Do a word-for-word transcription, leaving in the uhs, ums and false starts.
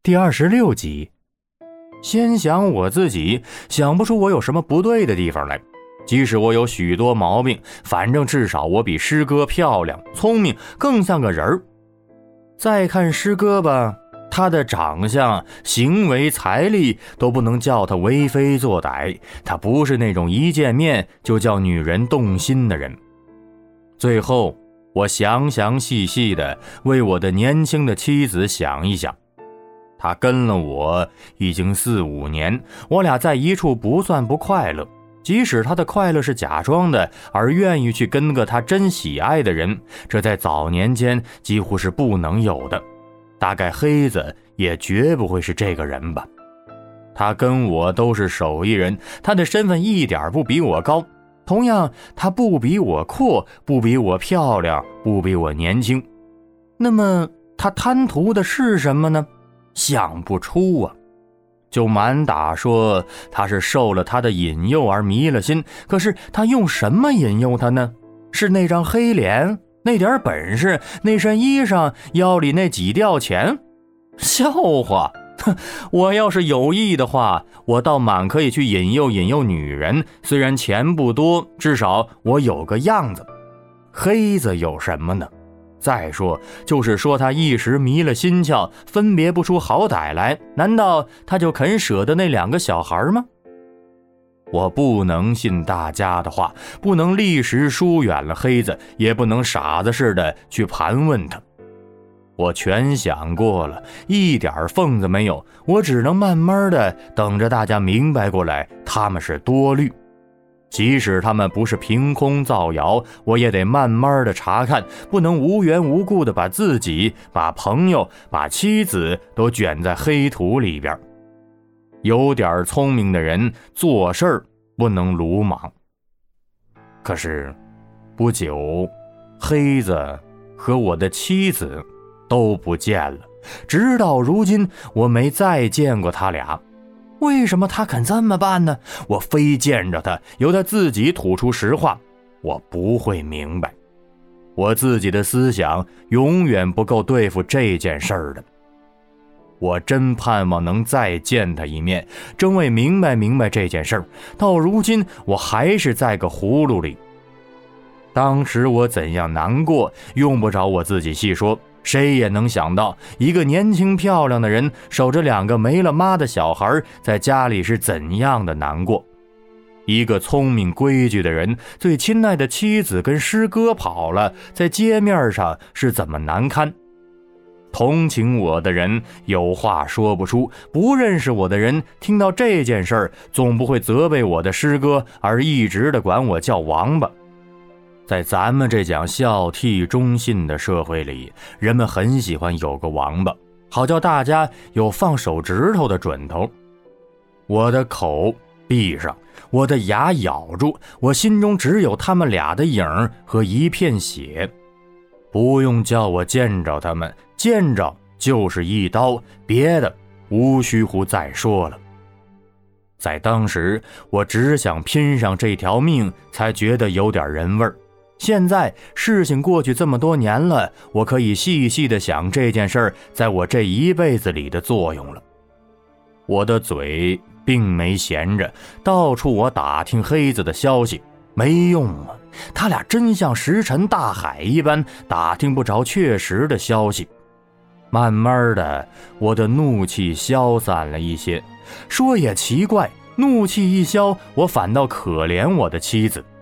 第二十六集。先想我自己，想不出我有什么不对的地方来。即使我有许多毛病，反正至少我比师哥漂亮、聪明，更像个人儿。再看师哥吧，他的长相、行为、财力都不能叫他为非作歹，他不是那种一见面就叫女人动心的人。最后，我详详细细地为我的年轻的妻子想一想。他跟了我已经四五年，我俩在一处不算不快乐，即使他的快乐是假装的，而愿意去跟个他真喜爱的人，这在早年间几乎是不能有的。大概黑子也绝不会是这个人吧。他跟我都是手艺人，他的身份一点不比我高，同样他不比我阔，不比我漂亮，不比我年轻。那么他贪图的是什么呢？想不出啊。就满打说他是受了他的引诱而迷了心，可是他用什么引诱他呢？是那张黑脸，那点本事，那身衣裳，腰里那几吊钱？笑话！我要是有意的话，我倒满可以去引诱引诱女人，虽然钱不多，至少我有个样子。黑子有什么呢？再说就是说他一时迷了心窍，分别不出好歹来，难道他就肯舍得那两个小孩吗？我不能信大家的话，不能立时疏远了黑子，也不能傻子似的去盘问他。我全想过了，一点缝子没有，我只能慢慢的等着大家明白过来，他们是多虑。即使他们不是凭空造谣，我也得慢慢的查看，不能无缘无故的把自己、把朋友、把妻子都卷在黑土里边。有点聪明的人做事儿不能鲁莽。可是不久，黑子和我的妻子都不见了，直到如今我没再见过他俩。为什么他肯这么办呢？我非见着他，由他自己吐出实话，我不会明白。我自己的思想永远不够对付这件事儿的。我真盼望能再见他一面，真为明白明白这件事儿。到如今我还是在个葫芦里。当时我怎样难过，用不着我自己细说，谁也能想到，一个年轻漂亮的人守着两个没了妈的小孩，在家里是怎样的难过。一个聪明规矩的人，最亲爱的妻子跟师哥跑了，在街面上是怎么难堪。同情我的人有话说不出，不认识我的人听到这件事儿，总不会责备我的师哥，而一直的管我叫王八。在咱们这讲孝悌忠信的社会里，人们很喜欢有个王八，好叫大家有放手指头的准头。我的口闭上，我的牙咬住，我心中只有他们俩的影和一片血。不用叫我见着他们，见着就是一刀，别的无需乎再说了。在当时，我只想拼上这条命，才觉得有点人味儿。现在事情过去这么多年了，我可以细细地想这件事儿在我这一辈子里的作用了。我的嘴并没闲着，到处我打听黑子的消息，没用啊，他俩真像石沉大海一般，打听不着确实的消息。慢慢的，我的怒气消散了一些。说也奇怪，怒气一消，我反倒可怜我的妻子。